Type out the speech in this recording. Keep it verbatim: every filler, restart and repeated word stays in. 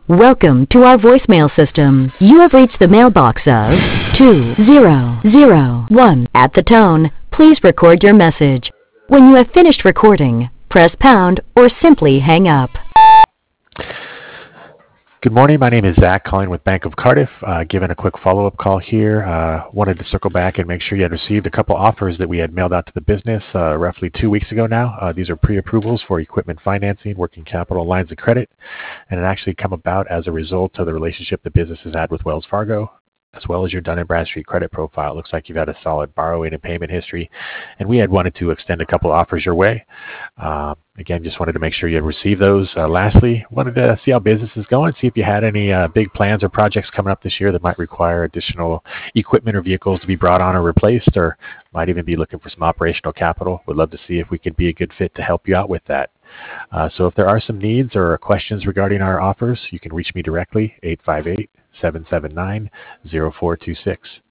Welcome to our voicemail system. You have reached the mailbox of two zero zero one. At the tone, please record your message. When you have finished recording, press pound or simply hang up. Good morning. My name is Zach, calling with Bank of Cardiff. Uh, giving a quick follow-up call here. Uh, wanted to circle back and make sure you had received a couple offers that we had mailed out to the business uh, roughly two weeks ago now. Uh, these are pre-approvals for equipment financing, working capital lines of credit, and it actually come about as a result of the relationship the business has had with Wells Fargo, as well as your Dun and Bradstreet credit profile. It looks like you've had a solid borrowing and payment history, and we had wanted to extend a couple offers your way. Uh, again, just wanted to make sure you had received those. Uh, lastly, wanted to see how business is going, see if you had any uh, big plans or projects coming up this year that might require additional equipment or vehicles to be brought on or replaced, or might even be looking for some operational capital. Would love to see if we could be a good fit to help you out with that. Uh, so if there are some needs or questions regarding our offers, you can reach me directly, eight five eight, seven seven nine, zero four two six.